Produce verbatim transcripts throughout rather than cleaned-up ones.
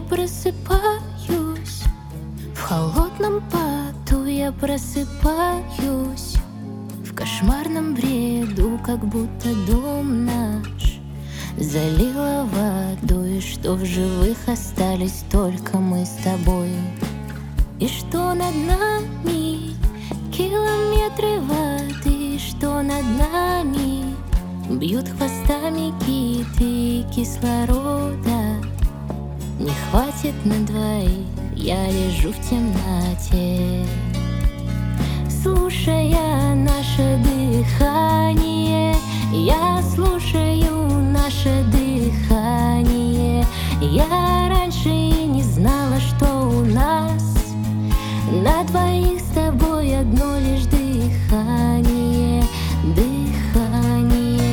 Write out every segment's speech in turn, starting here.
Я просыпаюсь в холодном поту, я просыпаюсь в кошмарном бреду, как будто дом наш залило водой, что в живых остались только мы с тобой. И что над нами километры воды, что над нами бьют хвостами киты, кислорода не хватит на двоих, я лежу в темноте, слушая наше дыхание. Я слушаю наше дыхание. Я раньше и не знала, что у нас на двоих с тобой одно лишь дыхание, дыхание.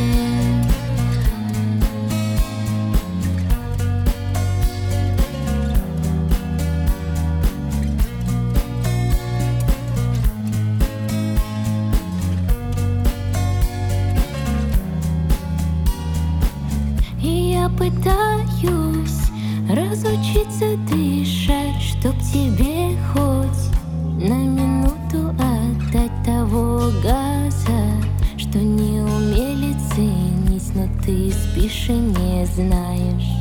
И я пытаюсь разучиться дышать, чтоб тебе хоть на минуту отдать того газа, что не умели ценить, но ты спишь и не знаешь.